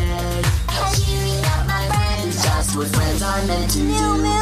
day. Cheering up my friends, just what friends are meant to do.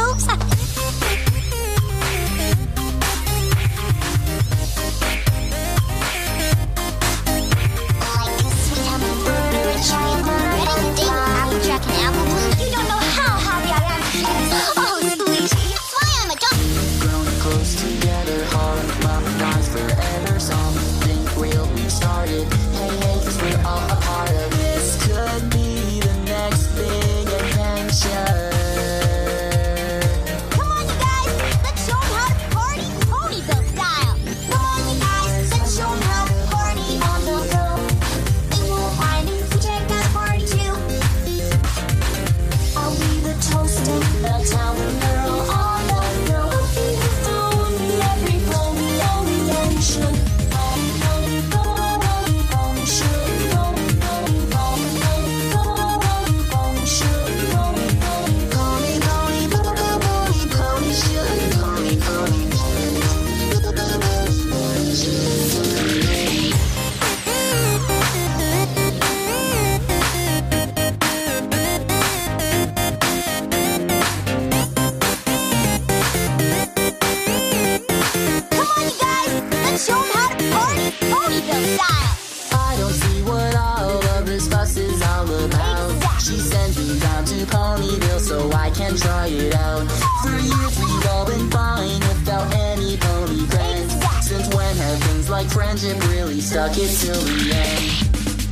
I don't see what all of this fuss is all about. She sent me down to Ponyville so I can try it out. For years we've all been fine without any pony friends. Since when have things like friendship really stuck it till the end?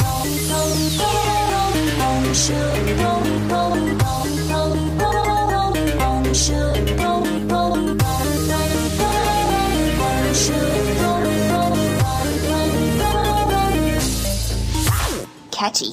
Catchy.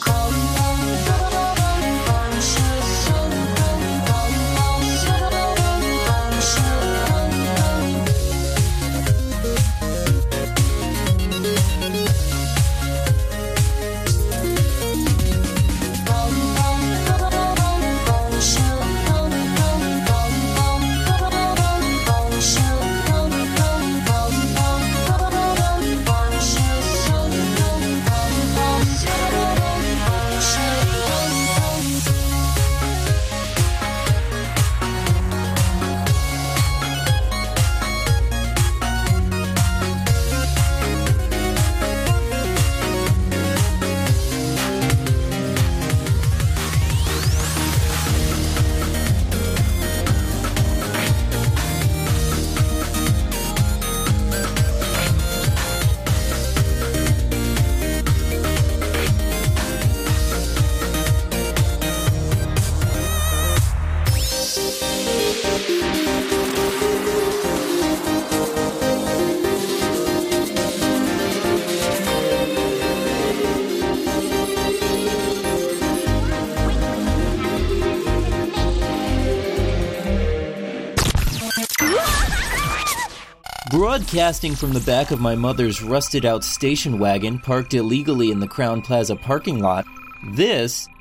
Broadcasting from the back of my mother's rusted-out station wagon parked illegally in the Crowne Plaza parking lot, this